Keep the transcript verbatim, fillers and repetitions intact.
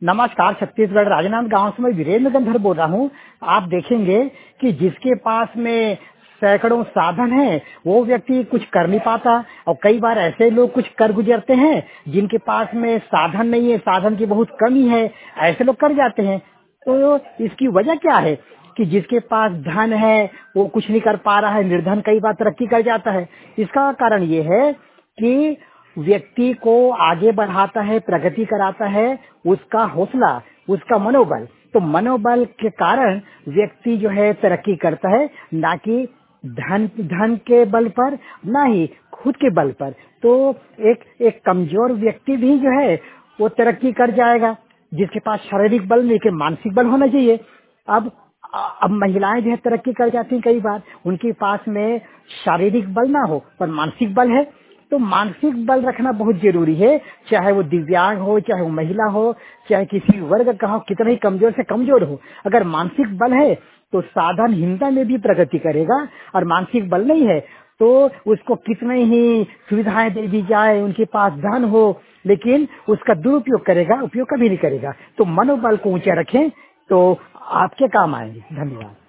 नमस्कार, छत्तीसगढ़ राजनांद गांव से मैं वीरेंद्र गंधर बोल रहा हूँ। आप देखेंगे कि जिसके पास में सैकड़ों साधन है वो व्यक्ति कुछ कर नहीं पाता, और कई बार ऐसे लोग कुछ कर गुजरते हैं जिनके पास में साधन नहीं है, साधन की बहुत कमी है, ऐसे लोग कर जाते हैं। तो इसकी वजह क्या है कि जिसके पास धन है वो कुछ नहीं कर पा रहा है, निर्धन कई बार तरक्की कर जाता है। इसका कारण ये है कि व्यक्ति को आगे बढ़ाता है, प्रगति कराता है उसका हौसला, उसका मनोबल। तो मनोबल के कारण व्यक्ति जो है तरक्की करता है, ना कि धन धन के बल पर, ना ही खुद के बल पर। तो एक एक कमजोर व्यक्ति भी जो है वो तरक्की कर जाएगा, जिसके पास शारीरिक बल नहीं के मानसिक बल होना चाहिए। अब अब महिलाएं जो है तरक्की कर जाती हैं, कई बार उनके पास में शारीरिक बल ना हो पर मानसिक बल है। तो मानसिक बल रखना बहुत जरूरी है, चाहे वो दिव्यांग हो, चाहे वो महिला हो, चाहे किसी वर्ग का हो, कितना ही कमजोर से कमजोर हो। अगर मानसिक बल है तो साधनहीनता में भी प्रगति करेगा, और मानसिक बल नहीं है तो उसको कितने ही सुविधाएं दे दी जाए, उनके पास धन हो, लेकिन उसका दुरुपयोग करेगा, उपयोग कभी नहीं करेगा। तो मनोबल को ऊंचा रखें तो आपके काम आएंगे। धन्यवाद।